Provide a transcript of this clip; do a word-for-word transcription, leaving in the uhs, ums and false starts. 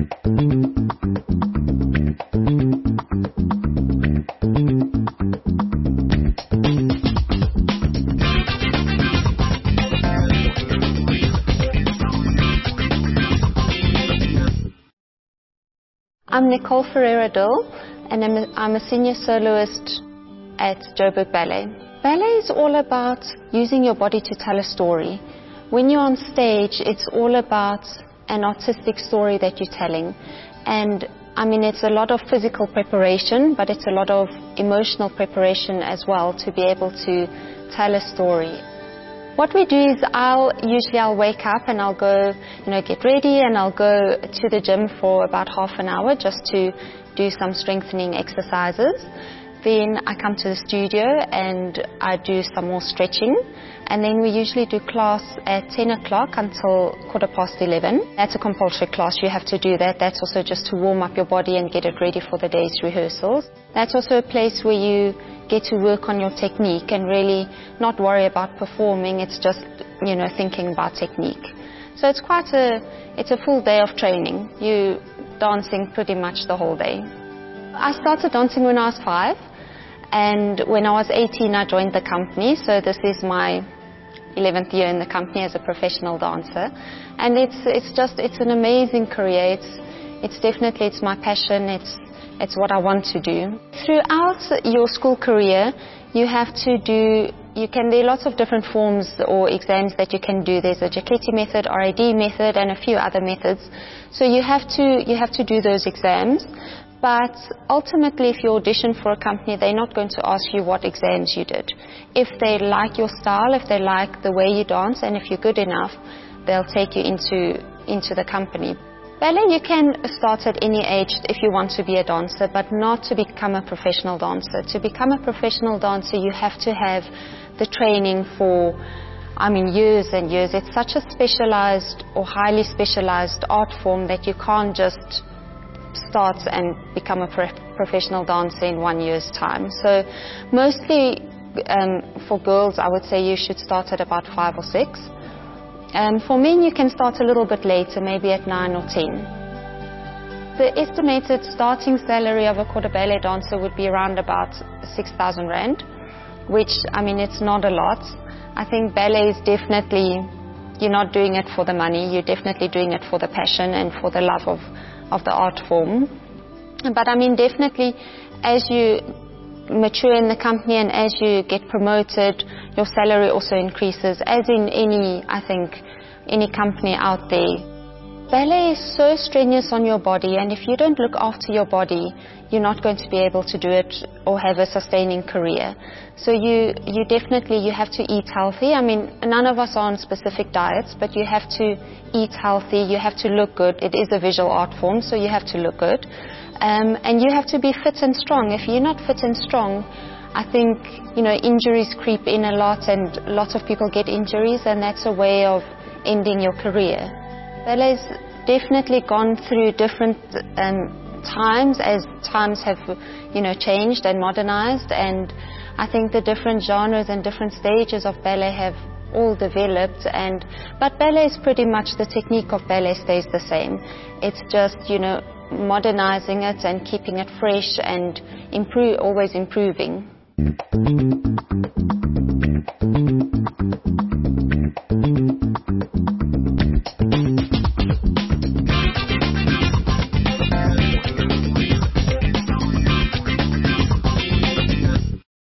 I'm Nicole Ferreira-Dill, and I'm a, I'm a senior soloist at Joburg Ballet. Ballet is all about using your body to tell a story. When you're on stage, it's all about an artistic story that you're telling. And I mean, it's a lot of physical preparation, but it's a lot of emotional preparation as well to be able to tell a story. What we do is I'll usually I'll wake up and I'll go, you know, get ready, and I'll go to the gym for about half an hour just to do some strengthening exercises. Then I come to the studio and I do some more stretching, and then we usually do class at ten o'clock until quarter past eleven. That's a compulsory class, you have to do that. That's also just to warm up your body and get it ready for the day's rehearsals. That's also a place where you get to work on your technique and really not worry about performing. It's just, you know, thinking about technique. So it's quite a, it's a full day of training. You dancing pretty much the whole day. I started dancing when I was five, and when I was eighteen I joined the company, so this is my eleventh year in the company as a professional dancer. And it's, it's just, it's an amazing career. It's, it's definitely, it's my passion. It's, It's what I want to do. Throughout your school career, you have to do, you can, there are lots of different forms or exams that you can do. There's a Jacketti method, R A D method, and a few other methods. So you have to, you have to do those exams. But ultimately, if you audition for a company, they're not going to ask you what exams you did. If they like your style, if they like the way you dance, and if you're good enough, they'll take you into, into the company. Ballet, you can start at any age if you want to be a dancer, but not to become a professional dancer. To become a professional dancer, you have to have the training for, I mean, years and years. It's such a specialized or highly specialized art form that you can't just start and become a pro professional dancer in one year's time. So mostly um, for girls, I would say you should start at about five or six. Um, for men, you can start a little bit later, maybe at nine or ten. The estimated starting salary of a quarter ballet dancer would be around about six thousand rand, which, I mean, it's not a lot. I think ballet is definitely, you're not doing it for the money, you're definitely doing it for the passion and for the love of, of the art form. But I mean, definitely, as you mature in the company and as you get promoted, your salary also increases, as in any, I think, any company out there. Ballet is so strenuous on your body, and if you don't look after your body, you're not going to be able to do it or have a sustaining career. So you, you definitely, you have to eat healthy. I mean, none of us are on specific diets, but you have to eat healthy, you have to look good. It is a visual art form, so you have to look good. Um, and you have to be fit and strong. If you're not fit and strong, I think, you know, injuries creep in a lot, and lots of people get injuries, and that's a way of ending your career. Ballet's definitely gone through different um, times as times have, you know, changed and modernized, and I think the different genres and different stages of ballet have all developed. And but ballet is pretty much, the technique of ballet stays the same. It's just, you know, modernizing it and keeping it fresh and improve, always improving.